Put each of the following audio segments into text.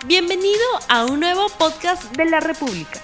Bienvenido a un nuevo podcast de la República.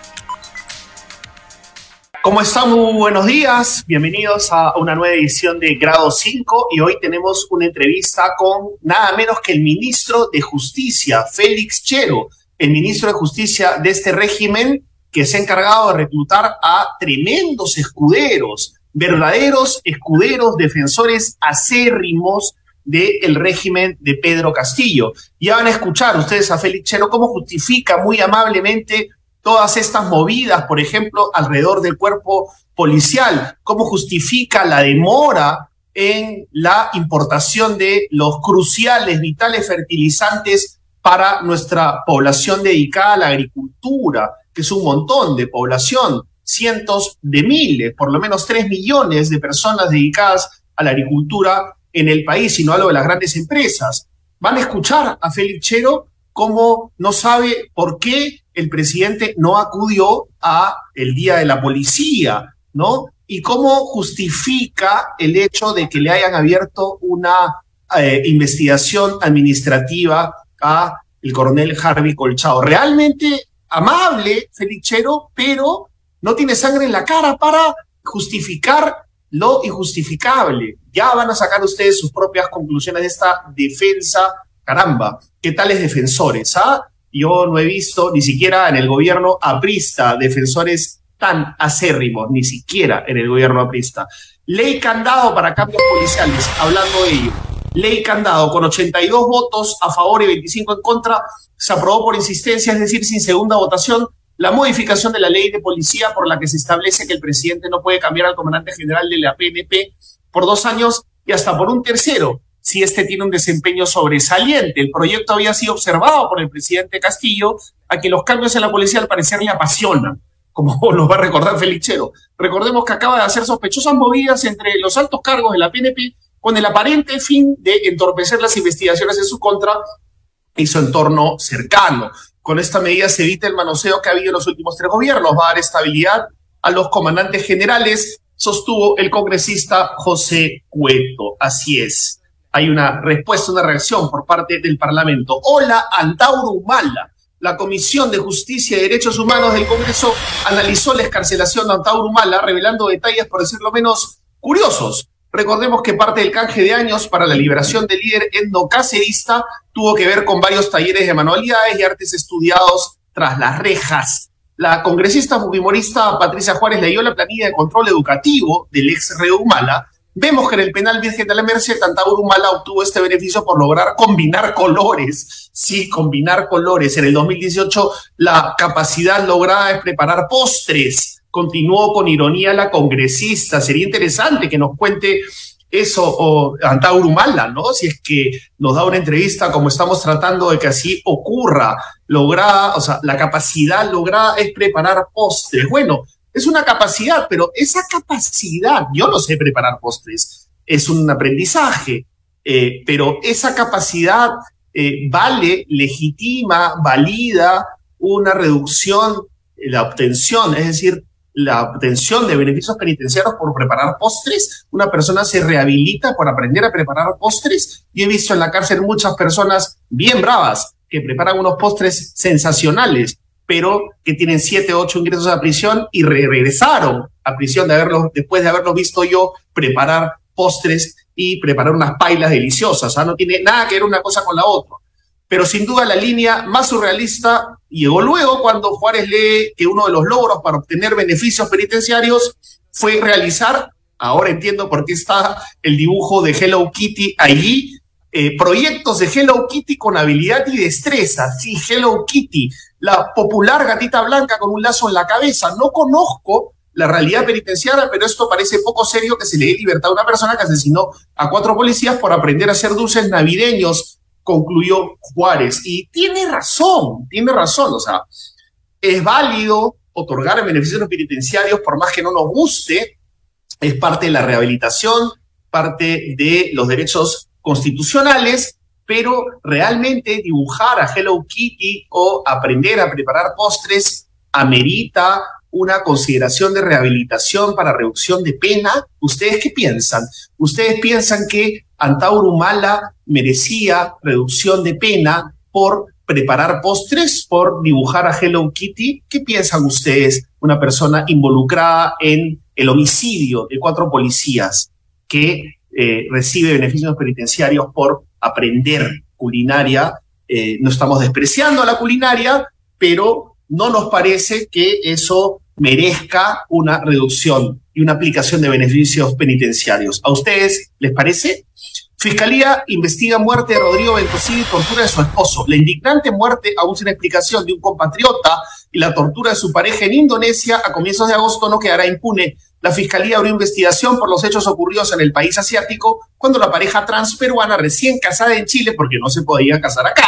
¿Cómo están? Muy buenos días. Bienvenidos a una nueva edición de Grado 5 y hoy tenemos una entrevista con nada menos que el ministro de Justicia, Félix Tchero, el ministro de Justicia de este régimen que se ha encargado de reclutar a tremendos escuderos, verdaderos escuderos, defensores acérrimos del régimen de Pedro Castillo. Ya van a escuchar ustedes a Félix Tchero cómo justifica muy amablemente todas estas movidas, por ejemplo, alrededor del cuerpo policial, cómo justifica la demora en la importación de los cruciales, vitales fertilizantes para nuestra población dedicada a la agricultura, que es un montón de población, cientos de miles, por lo menos 3 millones de personas dedicadas a la agricultura en el país, y no hablo de las grandes empresas. Van a escuchar a Félix Tchero cómo no sabe por qué el presidente no acudió a el Día de la Policía, ¿no? Y cómo justifica el hecho de que le hayan abierto una investigación administrativa a el coronel Harvey Colchado. Realmente amable Félix Tchero, pero no tiene sangre en la cara para justificar lo injustificable. Ya van a sacar ustedes sus propias conclusiones de esta defensa. Caramba, ¿qué tales defensores? Yo no he visto ni siquiera en el gobierno aprista defensores tan acérrimos, ni siquiera en el gobierno aprista. Ley candado para cambios policiales, hablando de ello. Ley candado con 82 votos a favor y 25 en contra, se aprobó por insistencia, es decir, sin segunda votación, la modificación de la ley de policía por la que se establece que el presidente no puede cambiar al comandante general de la PNP por 2 años y hasta por un tercero, si este tiene un desempeño sobresaliente. El proyecto había sido observado por el presidente Castillo, a quien los cambios en la policía al parecer le apasionan, como nos va a recordar Félix Tchero. Recordemos que acaba de hacer sospechosas movidas entre los altos cargos de la PNP con el aparente fin de entorpecer las investigaciones en su contra y su entorno cercano. Con esta medida se evita el manoseo que ha habido en los últimos 3 gobiernos. Va a dar estabilidad a los comandantes generales, sostuvo el congresista José Cueto. Así es. Hay una respuesta, una reacción por parte del Parlamento. Hola, Antauro Humala. La Comisión de Justicia y Derechos Humanos del Congreso analizó la excarcelación de Antauro Humala, revelando detalles, por decirlo menos, curiosos. Recordemos que parte del canje de años para la liberación del líder endocacerista tuvo que ver con varios talleres de manualidades y artes estudiados tras las rejas. La congresista fujimorista Patricia Juárez leyó la planilla de control educativo del ex reo Humala. Vemos que en el penal Virgen de la Merced, Antauro Humala obtuvo este beneficio por lograr combinar colores. Sí, combinar colores. En el 2018, la capacidad lograda es preparar postres. Continuó con ironía la congresista. Sería interesante que nos cuente eso Antauro Humala, ¿no? Si es que nos da una entrevista como estamos tratando de que así ocurra. La capacidad lograda es preparar postres. Bueno, es una capacidad, pero esa capacidad, yo no sé preparar postres, es un aprendizaje, pero esa capacidad legitima, valida una reducción, la obtención, es decir, la obtención de beneficios penitenciarios por preparar postres. Una persona se rehabilita por aprender a preparar postres. Yo he visto en la cárcel muchas personas bien bravas que preparan unos postres sensacionales, pero que tienen 7 o 8 ingresos a prisión y regresaron a prisión después de haberlos visto yo preparar postres y preparar unas pailas deliciosas. No tiene nada que ver una cosa con la otra. Pero sin duda la línea más surrealista llegó luego cuando Juárez lee que uno de los logros para obtener beneficios penitenciarios fue realizar, ahora entiendo por qué está el dibujo de Hello Kitty allí, proyectos de Hello Kitty con habilidad y destreza. Sí, Hello Kitty, la popular gatita blanca con un lazo en la cabeza. No conozco la realidad penitenciaria, pero esto parece poco serio que se le dé libertad a una persona que asesinó a 4 policías por aprender a hacer dulces navideños, concluyó Juárez. Y tiene razón, o sea, es válido otorgar beneficios penitenciarios por más que no nos guste, es parte de la rehabilitación, parte de los derechos constitucionales, pero realmente dibujar a Hello Kitty o aprender a preparar postres amerita una consideración de rehabilitación para reducción de pena. ¿Ustedes qué piensan? ¿Ustedes piensan que Antauro Humala merecía reducción de pena por preparar postres, por dibujar a Hello Kitty. ¿Qué piensan ustedes? Una persona involucrada en el homicidio de 4 policías que recibe beneficios penitenciarios por aprender culinaria. No estamos despreciando a la culinaria, pero no nos parece que eso merezca una reducción y una aplicación de beneficios penitenciarios. ¿A ustedes les parece? Fiscalía investiga muerte de Rodrigo Ventosilla y tortura de su esposo. La indignante muerte, aún sin explicación, de un compatriota y la tortura de su pareja en Indonesia a comienzos de agosto no quedará impune. La Fiscalía abrió investigación por los hechos ocurridos en el país asiático cuando la pareja transperuana recién casada en Chile, porque no se podía casar acá,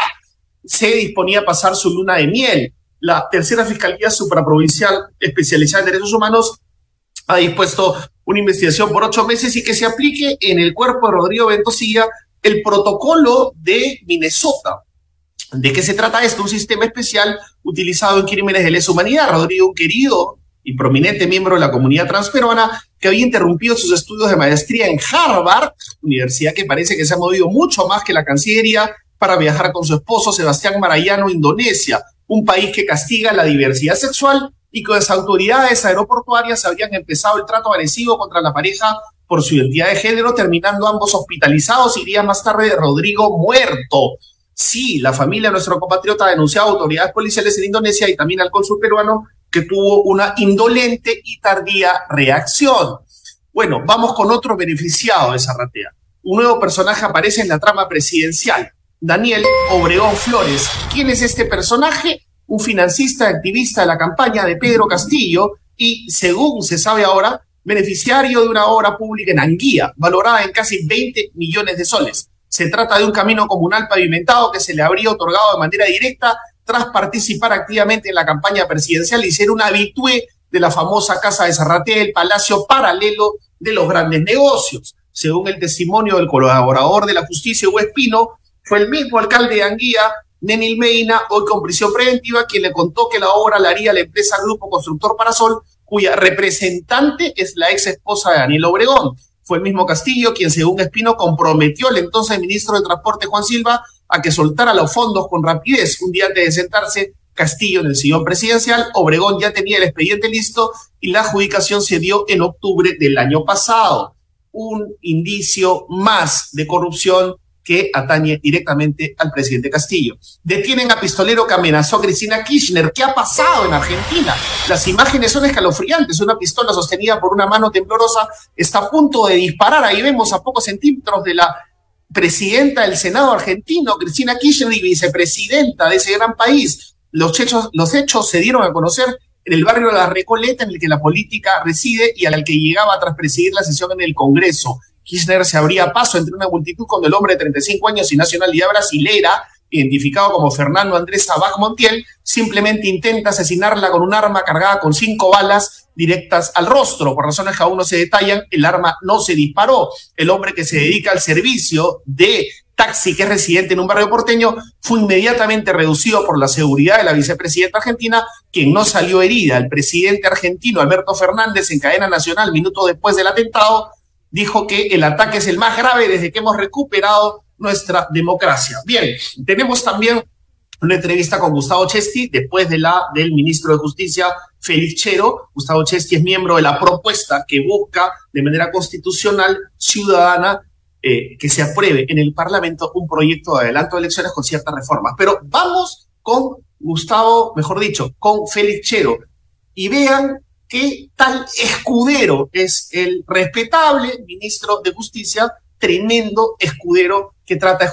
se disponía a pasar su luna de miel. La tercera Fiscalía Supraprovincial especializada en derechos humanos ha dispuesto una investigación por 8 meses y que se aplique en el cuerpo de Rodrigo Ventosilla el protocolo de Minnesota. ¿De qué se trata esto? Un sistema especial utilizado en crímenes de lesa humanidad. Rodrigo, un querido y prominente miembro de la comunidad transperuana que había interrumpido sus estudios de maestría en Harvard, universidad que parece que se ha movido mucho más que la Cancillería, para viajar con su esposo Sebastián Marayano a Indonesia, un país que castiga la diversidad sexual y cuyas autoridades aeroportuarias habían empezado el trato agresivo contra la pareja por su identidad de género, terminando ambos hospitalizados y días más tarde Rodrigo muerto. Sí, la familia de nuestro compatriota ha denunciado a autoridades policiales en Indonesia y también al cónsul peruano, que tuvo una indolente y tardía reacción. Bueno, vamos con otro beneficiado de Zarratea. Un nuevo personaje aparece en la trama presidencial, Daniel Obregón Flores. ¿Quién es este personaje? Un financista activista de la campaña de Pedro Castillo y, según se sabe ahora, beneficiario de una obra pública en Anguía, valorada en casi 20 millones de soles. Se trata de un camino comunal pavimentado que se le habría otorgado de manera directa tras participar activamente en la campaña presidencial y ser un habitué de la famosa Casa de Zarratea, el palacio paralelo de los grandes negocios. Según el testimonio del colaborador de la justicia, Hugo Espino, fue el mismo alcalde de Anguía, Nenil Meina, hoy con prisión preventiva, quien le contó que la obra la haría la empresa Grupo Constructor Parasol, cuya representante es la ex esposa de Daniel Obregón. Fue el mismo Castillo quien, según Espino, comprometió al entonces ministro de Transporte, Juan Silva, a que soltara los fondos con rapidez. Un día antes de sentarse Castillo en el sillón presidencial, Obregón ya tenía el expediente listo y la adjudicación se dio en octubre del año pasado. Un indicio más de corrupción que atañe directamente al presidente Castillo. Detienen a pistolero que amenazó a Cristina Kirchner. ¿Qué ha pasado en Argentina? Las imágenes son escalofriantes. Una pistola sostenida por una mano temblorosa está a punto de disparar. Ahí vemos a pocos centímetros de la presidenta del Senado argentino, Cristina Kirchner, y vicepresidenta de ese gran país. Los hechos se dieron a conocer en el barrio de La Recoleta, en el que la política reside y al que llegaba tras presidir la sesión en el Congreso. Kirchner se abría paso entre una multitud cuando el hombre de 35 años y nacionalidad brasilera, identificado como Fernando Andrés Sabac Montiel, simplemente intenta asesinarla con un arma cargada con 5 balas directas al rostro. Por razones que aún no se detallan, el arma no se disparó. El hombre, que se dedica al servicio de taxi, que es residente en un barrio porteño, fue inmediatamente reducido por la seguridad de la vicepresidenta argentina, quien no salió herida. El presidente argentino, Alberto Fernández, en cadena nacional, minutos después del atentado, dijo que el ataque es el más grave desde que hemos recuperado nuestra democracia. Bien, tenemos también una entrevista con Gustavo Chesti, después de la del ministro de Justicia, Félix Chero. Gustavo Chesti es miembro de la propuesta que busca de manera constitucional, ciudadana, que se apruebe en el Parlamento un proyecto de adelanto de elecciones con ciertas reformas. Pero vamos con Gustavo, mejor dicho, con Félix Chero, y vean qué tal escudero es el respetable ministro de Justicia, tremendo escudero que trata de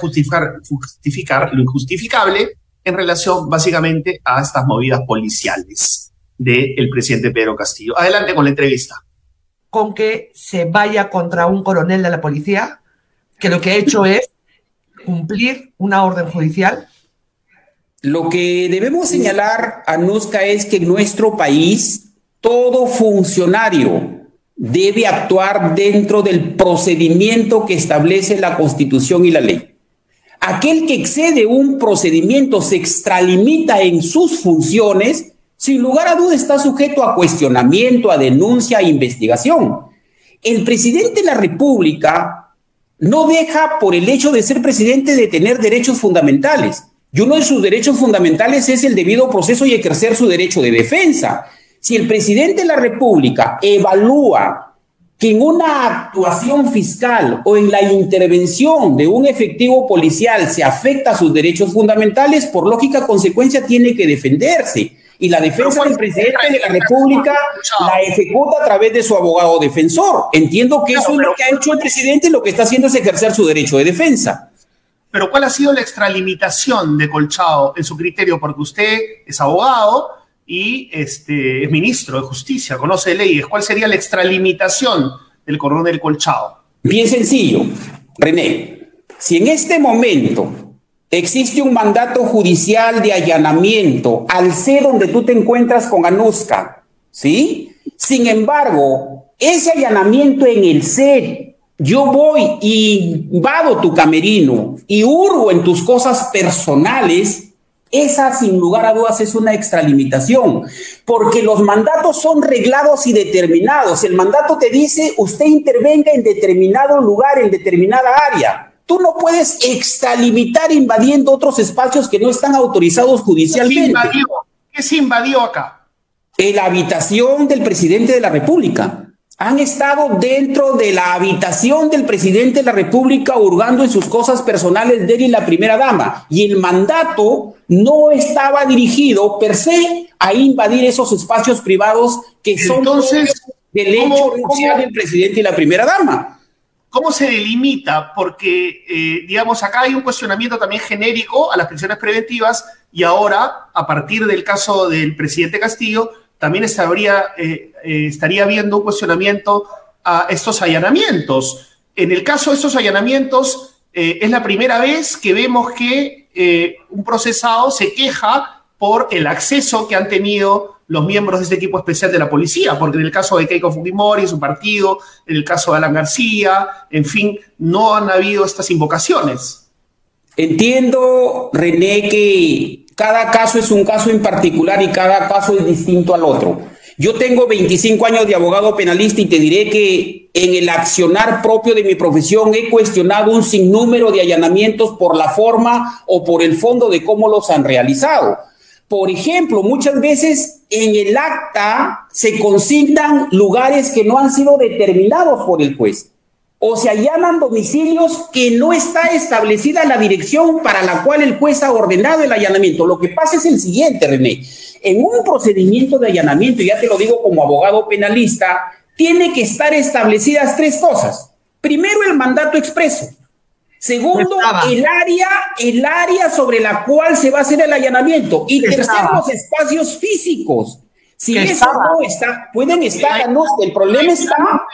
justificar lo injustificable en relación básicamente a estas movidas policiales del presidente Pedro Castillo. Adelante con la entrevista. Con que se vaya contra un coronel de la policía que lo que ha hecho es cumplir una orden judicial. Lo que debemos señalar, Anuska, es que en nuestro país todo funcionario debe actuar dentro del procedimiento que establece la Constitución y la ley. Aquel que excede un procedimiento, se extralimita en sus funciones, sin lugar a duda está sujeto a cuestionamiento, a denuncia, a investigación. El presidente de la República no deja, por el hecho de ser presidente, de tener derechos fundamentales. Y uno de sus derechos fundamentales es el debido proceso y ejercer su derecho de defensa. Si el presidente de la República evalúa que en una actuación fiscal o en la intervención de un efectivo policial se afecta a sus derechos fundamentales, por lógica consecuencia tiene que defenderse. Y la defensa del presidente de la República la ejecuta a través de su abogado defensor. Entiendo que eso es lo que ha hecho el presidente y lo que está haciendo es ejercer su derecho de defensa. Pero ¿cuál ha sido la extralimitación de Colchado en su criterio? Porque usted es abogado y es ministro de Justicia, conoce leyes. ¿Cuál sería la extralimitación del coronel Colchado? Bien sencillo, René. Si en este momento existe un mandato judicial de allanamiento al C donde tú te encuentras con Anuska, ¿sí? Sin embargo, ese allanamiento en el C, yo voy y invado tu camerino y hurgo en tus cosas personales. Esa, sin lugar a dudas, es una extralimitación, porque los mandatos son reglados y determinados. El mandato te dice, usted intervenga en determinado lugar, en determinada área. Tú no puedes extralimitar invadiendo otros espacios que no están autorizados judicialmente. ¿Qué se invadió acá? La habitación del presidente de la República. Han estado dentro de la habitación del presidente de la República hurgando en sus cosas personales de él y la primera dama. Y el mandato no estaba dirigido per se a invadir esos espacios privados que son del hecho judicial del presidente y la primera dama. ¿Cómo se delimita? Porque, digamos, acá hay un cuestionamiento también genérico a las prisiones preventivas y ahora, a partir del caso del presidente Castillo, también estaría habiendo un cuestionamiento a estos allanamientos. En el caso de estos allanamientos, es la primera vez que vemos que un procesado se queja por el acceso que han tenido los miembros de este equipo especial de la policía, porque en el caso de Keiko Fujimori, su partido, en el caso de Alan García, en fin, no han habido estas invocaciones. Entiendo, René, que cada caso es un caso en particular y cada caso es distinto al otro. Yo tengo 25 años de abogado penalista y te diré que en el accionar propio de mi profesión he cuestionado un sinnúmero de allanamientos por la forma o por el fondo de cómo los han realizado. Por ejemplo, muchas veces en el acta se consignan lugares que no han sido determinados por el juez. O se allanan domicilios que no está establecida la dirección para la cual el juez ha ordenado el allanamiento. Lo que pasa es el siguiente, René. En un procedimiento de allanamiento, y ya te lo digo como abogado penalista, tiene que estar establecidas tres cosas. Primero, el mandato expreso. Segundo, el área sobre la cual se va a hacer el allanamiento. Y tercero, los espacios físicos. Si eso no está, pueden estar, no, el problema está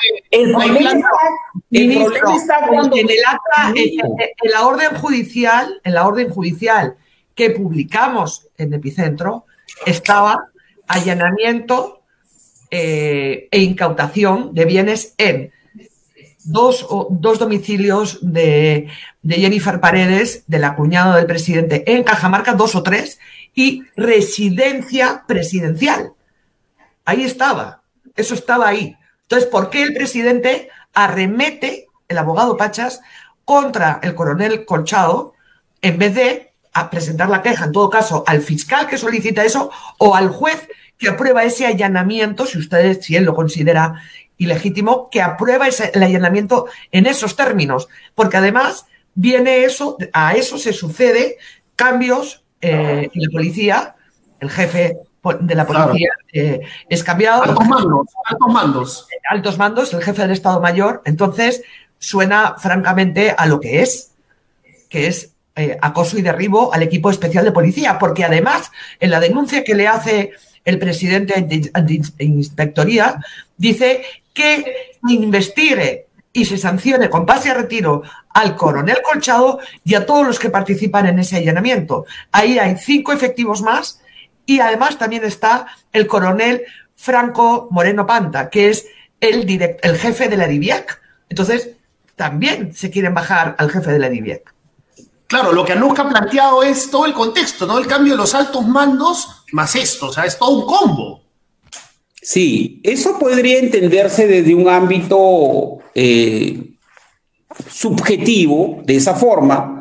cuando en el acta, en la orden judicial que publicamos en Epicentro, estaba allanamiento e incautación de bienes en dos domicilios de Jennifer Paredes, de la cuñada del presidente, en Cajamarca, 2 o 3, y residencia presidencial. Ahí estaba, eso estaba ahí. Entonces, ¿por qué el presidente arremete, el abogado Pachas, contra el coronel Colchado en vez de presentar la queja, en todo caso, al fiscal que solicita eso o al juez que aprueba ese allanamiento, si él lo considera ilegítimo, que aprueba el allanamiento en esos términos? Porque además a eso se sucede cambios en la policía, el jefe de la policía es cambiado. Altos mandos, el jefe del Estado Mayor. Entonces, suena francamente a lo que es acoso y derribo al equipo especial de policía, porque además, en la denuncia que le hace el presidente de Inspectoría, dice que investigue y se sancione con pase a retiro al coronel Colchado y a todos los que participan en ese allanamiento. Ahí hay 5 efectivos más. Y además también está el coronel Franco Moreno Panta, que es el jefe de la DIVIAC. Entonces, también se quieren bajar al jefe de la DIVIAC. Claro, lo que Anuska ha planteado es todo el contexto, ¿no? El cambio de los altos mandos más esto, o sea, es todo un combo. Sí, eso podría entenderse desde un ámbito subjetivo, de esa forma.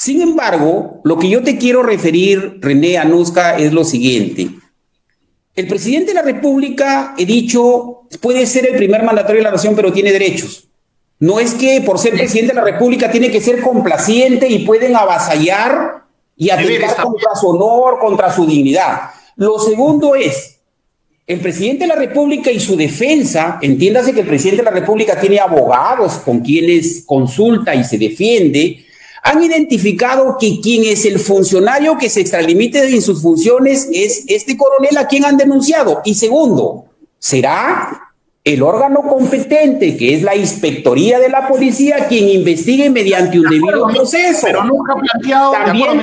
Sin embargo, lo que yo te quiero referir, René, Anuska, es lo siguiente. El presidente de la República, he dicho, puede ser el primer mandatario de la nación, pero tiene derechos. No es que por ser presidente de la República tiene que ser complaciente y pueden avasallar y atentar contra su honor, contra su dignidad. Lo segundo es, el presidente de la República y su defensa, entiéndase que el presidente de la República tiene abogados con quienes consulta y se defiende, han identificado que quien es el funcionario que se extralimite en sus funciones es este coronel a quien han denunciado. Y segundo, ¿será el órgano competente, que es la Inspectoría de la Policía, quien investigue mediante un debido proceso? Pero nunca planteado...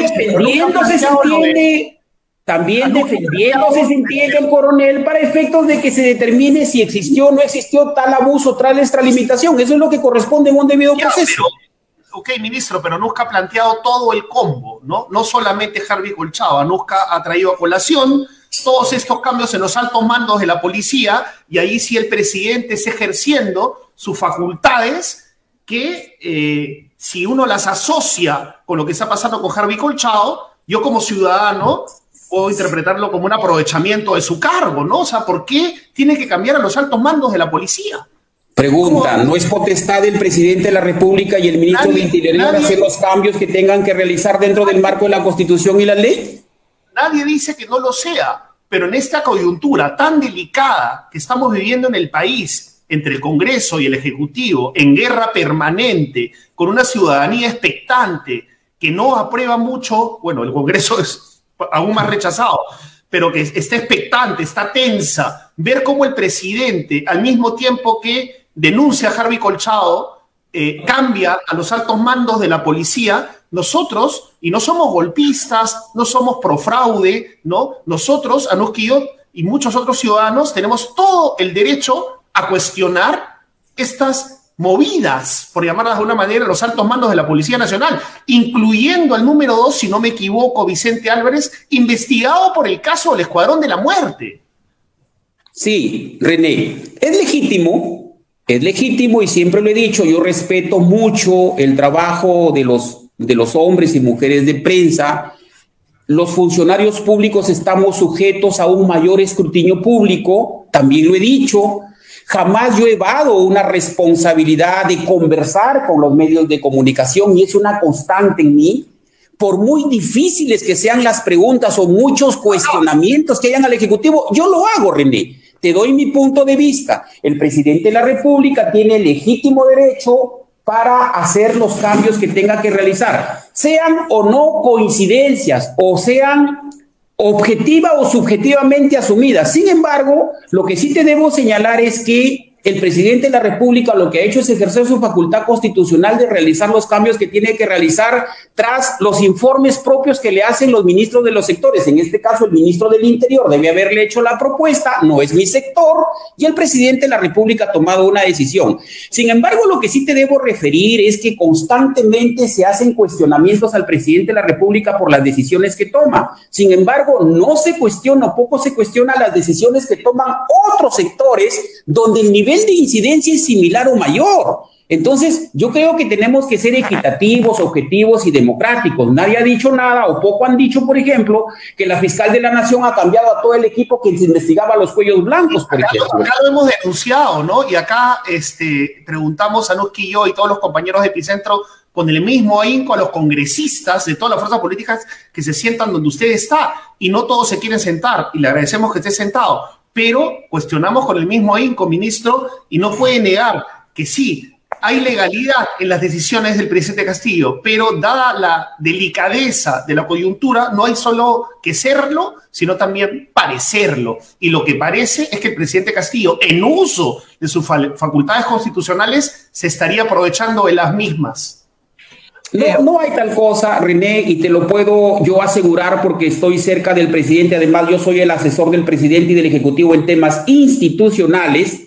También defendiéndose se entiende el coronel para efectos de que se determine si existió o no existió tal abuso, tal extralimitación. Eso es lo que corresponde en un debido proceso. Ok, ministro, pero Anuska ha planteado todo el combo, ¿no? No solamente Harvey Colchado. Anuska ha traído a colación todos estos cambios en los altos mandos de la policía, y ahí sí el presidente está ejerciendo sus facultades que si uno las asocia con lo que está pasando con Harvey Colchado, yo como ciudadano puedo interpretarlo como un aprovechamiento de su cargo, ¿no? O sea, ¿por qué tiene que cambiar a los altos mandos de la policía? Pregunta, ¿no es potestad del presidente de la República y el ministro de Interior hacer los cambios que tengan que realizar dentro del marco de la Constitución y la ley? Nadie dice que no lo sea, pero en esta coyuntura tan delicada que estamos viviendo en el país, entre el Congreso y el Ejecutivo, en guerra permanente, con una ciudadanía expectante que no aprueba mucho, bueno, el Congreso es aún más rechazado, pero que está expectante, está tensa, ver cómo el presidente, al mismo tiempo que denuncia a Harvey Colchado, cambia a los altos mandos de la policía. Nosotros, y no somos golpistas, no somos pro fraude, ¿no? Nosotros, Anuska y yo, y muchos otros ciudadanos, tenemos todo el derecho a cuestionar estas movidas, por llamarlas de alguna manera, los altos mandos de la Policía Nacional, incluyendo al número 2, si no me equivoco, Vicente Álvarez, investigado por el caso del Escuadrón de la Muerte. Sí, René, es legítimo y siempre lo he dicho, yo respeto mucho el trabajo de los hombres y mujeres de prensa. Los funcionarios públicos estamos sujetos a un mayor escrutinio público, también lo he dicho. Jamás yo he evado una responsabilidad de conversar con los medios de comunicación y es una constante en mí. Por muy difíciles que sean las preguntas o muchos cuestionamientos que hayan al Ejecutivo, yo lo hago, René. Te doy mi punto de vista. El presidente de la República tiene legítimo derecho para hacer los cambios que tenga que realizar, sean o no coincidencias o sean objetiva o subjetivamente asumidas. Sin embargo, lo que sí te debo señalar es que el presidente de la República lo que ha hecho es ejercer su facultad constitucional de realizar los cambios que tiene que realizar tras los informes propios que le hacen los ministros de los sectores. En este caso, el ministro del Interior debe haberle hecho la propuesta, no es mi sector, y el presidente de la República ha tomado una decisión. Sin embargo, lo que sí te debo referir es que constantemente se hacen cuestionamientos al presidente de la República por las decisiones que toma. Sin embargo, no se cuestiona, poco se cuestiona las decisiones que toman otros sectores donde el nivel de incidencia es similar o mayor. Entonces, yo creo que tenemos que ser equitativos, objetivos y democráticos. Nadie ha dicho nada o poco han dicho, por ejemplo, que la fiscal de la Nación ha cambiado a todo el equipo que se investigaba los cuellos blancos, por ejemplo. Acá lo hemos denunciado, ¿no? Y acá preguntamos a Anuska y yo y todos los compañeros de Epicentro con el mismo ahínco a los congresistas de todas las fuerzas políticas que se sientan donde usted está, y no todos se quieren sentar, y le agradecemos que esté sentado, pero cuestionamos con el mismo ahínco, ministro, y no puede negar que sí, hay legalidad en las decisiones del presidente Castillo, pero dada la delicadeza de la coyuntura, no hay solo que serlo, sino también parecerlo. Y lo que parece es que el presidente Castillo, en uso de sus facultades constitucionales, se estaría aprovechando de las mismas. No hay tal cosa, René, y te lo puedo yo asegurar porque estoy cerca del presidente. Además, yo soy el asesor del presidente y del Ejecutivo en temas institucionales,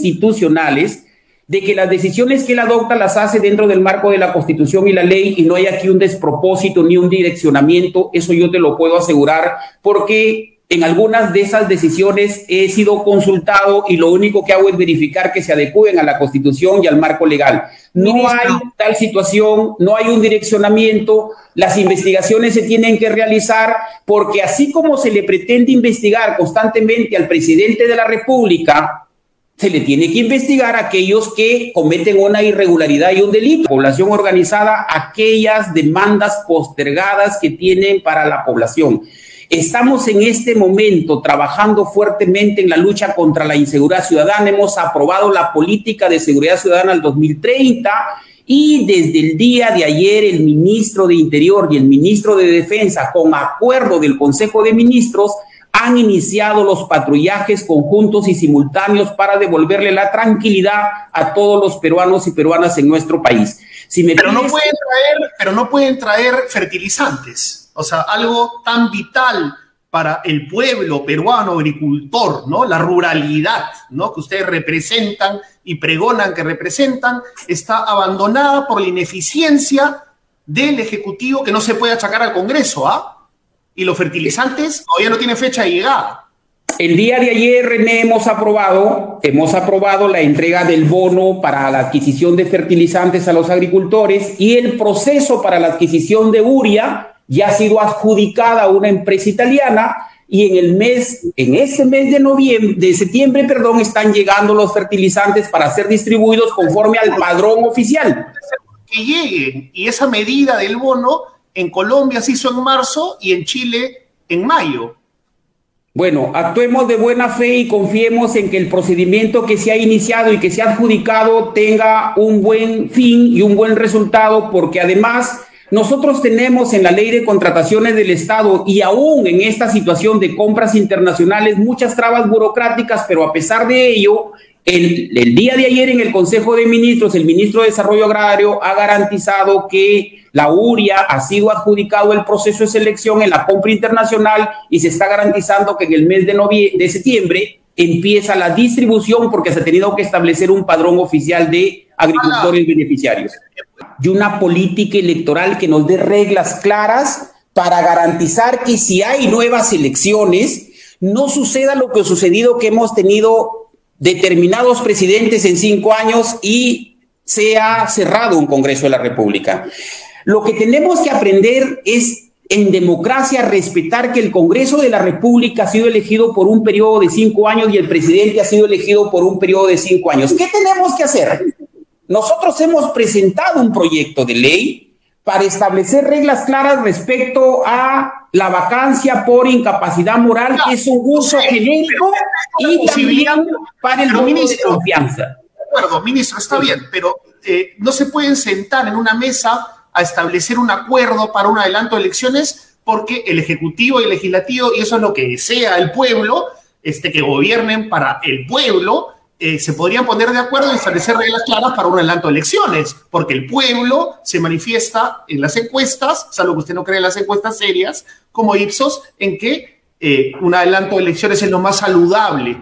de que las decisiones que él adopta las hace dentro del marco de la Constitución y la ley, y no hay aquí un despropósito ni un direccionamiento. Eso yo te lo puedo asegurar porque En algunas de esas decisiones he sido consultado y lo único que hago es verificar que se adecúen a la Constitución y al marco legal. No hay tal situación, no hay un direccionamiento, las investigaciones se tienen que realizar porque así como se le pretende investigar constantemente al presidente de la República, se le tiene que investigar a aquellos que cometen una irregularidad y un delito. Población organizada, aquellas demandas postergadas que tienen para la población. Estamos en este momento trabajando fuertemente en la lucha contra la inseguridad ciudadana. Hemos aprobado la política de seguridad ciudadana al 2030 y desde el día de ayer el ministro de Interior y el ministro de Defensa, con acuerdo del Consejo de Ministros, han iniciado los patrullajes conjuntos y simultáneos para devolverle la tranquilidad a todos los peruanos y peruanas en nuestro país. Pero no pueden traer fertilizantes. O sea, algo tan vital para el pueblo peruano agricultor, ¿no? La ruralidad, ¿no? Que ustedes representan y pregonan que representan, está abandonada por la ineficiencia del Ejecutivo que no se puede achacar al Congreso, ¿ah? Y los fertilizantes todavía no tienen fecha de llegada. El día de ayer, René, hemos aprobado la entrega del bono para la adquisición de fertilizantes a los agricultores y el proceso para la adquisición de urea ya ha sido adjudicada a una empresa italiana y en este mes de septiembre, están llegando los fertilizantes para ser distribuidos conforme al padrón oficial. Que lleguen, y esa medida del bono en Colombia se hizo en marzo y en Chile en mayo. Bueno, actuemos de buena fe y confiemos en que el procedimiento que se ha iniciado y que se ha adjudicado tenga un buen fin y un buen resultado, porque además nosotros tenemos en la Ley de Contrataciones del Estado y aún en esta situación de compras internacionales muchas trabas burocráticas, pero a pesar de ello, el día de ayer en el Consejo de Ministros, el ministro de Desarrollo Agrario ha garantizado que la URIA ha sido adjudicado el proceso de selección en la compra internacional y se está garantizando que en el mes de septiembre empieza la distribución porque se ha tenido que establecer un padrón oficial de agricultores beneficiarios. Y una política electoral que nos dé reglas claras para garantizar que si hay nuevas elecciones no suceda lo que ha sucedido, que hemos tenido determinados presidentes en 5 años y se ha cerrado un Congreso de la República. Lo que tenemos que aprender es en democracia respetar que el Congreso de la República ha sido elegido por un periodo de 5 años y el presidente ha sido elegido por un periodo de 5 años. ¿Qué tenemos que hacer? Nosotros hemos presentado un proyecto de ley para establecer reglas claras respecto a la vacancia por incapacidad moral, que es un uso genérico, y también para el voto de confianza. De acuerdo, ministro, está bien, pero no se pueden sentar en una mesa a establecer un acuerdo para un adelanto de elecciones porque el Ejecutivo y el Legislativo, y eso es lo que desea el pueblo, que gobiernen para el pueblo, se podrían poner de acuerdo y establecer reglas claras para un adelanto de elecciones, porque el pueblo se manifiesta en las encuestas, salvo que usted no cree en las encuestas serias, como Ipsos, en que un adelanto de elecciones es lo más saludable.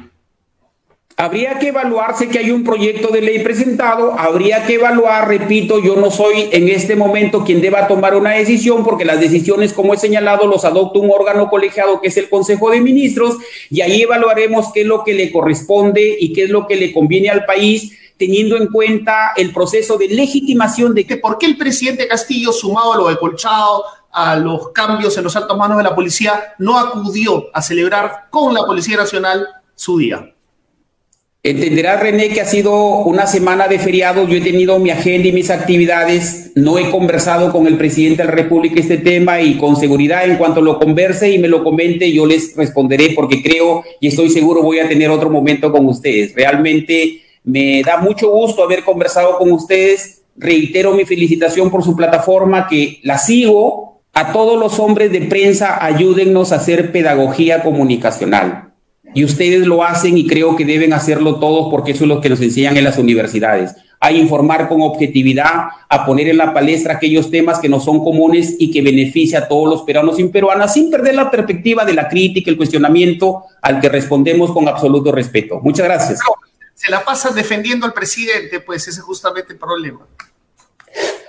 Habría que evaluarse que hay un proyecto de ley presentado, habría que evaluar, repito, yo no soy en este momento quien deba tomar una decisión, porque las decisiones, como he señalado, los adopta un órgano colegiado que es el Consejo de Ministros, y ahí evaluaremos qué es lo que le corresponde y qué es lo que le conviene al país, teniendo en cuenta el proceso de legitimación de... ¿Por qué el presidente Castillo, sumado a lo de Colchado, a los cambios en los altos mandos de la policía, no acudió a celebrar con la Policía Nacional su día? Entenderá, René, que ha sido una semana de feriado. Yo he tenido mi agenda y mis actividades. No he conversado con el presidente de la República este tema y con seguridad, en cuanto lo converse y me lo comente, yo les responderé, porque creo y estoy seguro voy a tener otro momento con ustedes. Realmente me da mucho gusto haber conversado con ustedes. Reitero mi felicitación por su plataforma, que la sigo. A todos los hombres de prensa, ayúdennos a hacer pedagogía comunicacional. Y ustedes lo hacen y creo que deben hacerlo todos, porque eso es lo que nos enseñan en las universidades. A informar con objetividad, a poner en la palestra aquellos temas que nos son comunes y que beneficia a todos los peruanos y peruanas, sin perder la perspectiva de la crítica, el cuestionamiento, al que respondemos con absoluto respeto. Muchas gracias. Se la pasan defendiendo al presidente, pues ese es justamente el problema.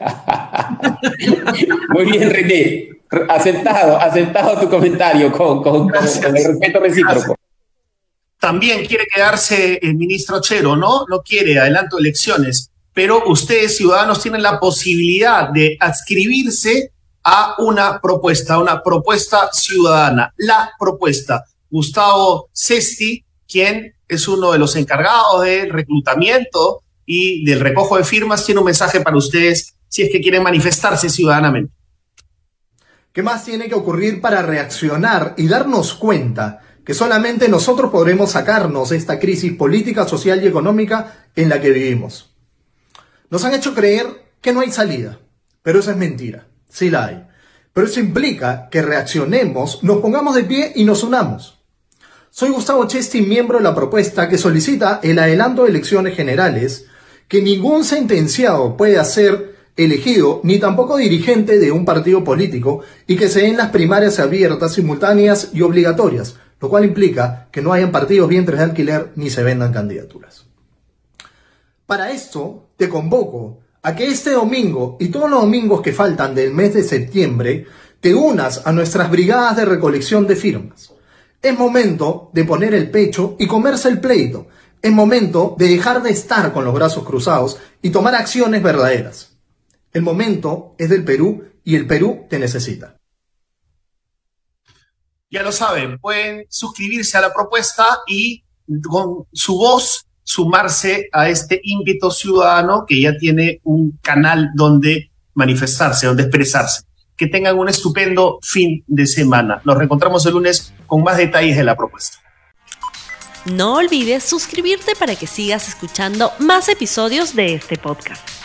Muy bien, René. Aceptado tu comentario con el respeto recíproco. También quiere quedarse el ministro Chero, ¿no? No quiere adelanto de elecciones, pero ustedes, ciudadanos, tienen la posibilidad de adscribirse a una propuesta ciudadana. La propuesta. Gustavo Cesti, quien es uno de los encargados del reclutamiento y del recojo de firmas, tiene un mensaje para ustedes si es que quieren manifestarse ciudadanamente. ¿Qué más tiene que ocurrir para reaccionar y darnos cuenta que solamente nosotros podremos sacarnos de esta crisis política, social y económica en la que vivimos? Nos han hecho creer que no hay salida, pero eso es mentira, sí la hay. Pero eso implica que reaccionemos, nos pongamos de pie y nos unamos. Soy Gustavo Cesti, miembro de la propuesta que solicita el adelanto de elecciones generales, que ningún sentenciado puede ser elegido, ni tampoco dirigente de un partido político, y que se den las primarias abiertas, simultáneas y obligatorias, lo cual implica que no hayan partidos vientres de alquiler ni se vendan candidaturas. Para esto, te convoco a que este domingo y todos los domingos que faltan del mes de septiembre, te unas a nuestras brigadas de recolección de firmas. Es momento de poner el pecho y comerse el pleito. Es momento de dejar de estar con los brazos cruzados y tomar acciones verdaderas. El momento es del Perú y el Perú te necesita. Ya lo saben, pueden suscribirse a la propuesta y con su voz sumarse a este ímpetu ciudadano que ya tiene un canal donde manifestarse, donde expresarse. Que tengan un estupendo fin de semana. Nos reencontramos el lunes con más detalles de la propuesta. No olvides suscribirte para que sigas escuchando más episodios de este podcast.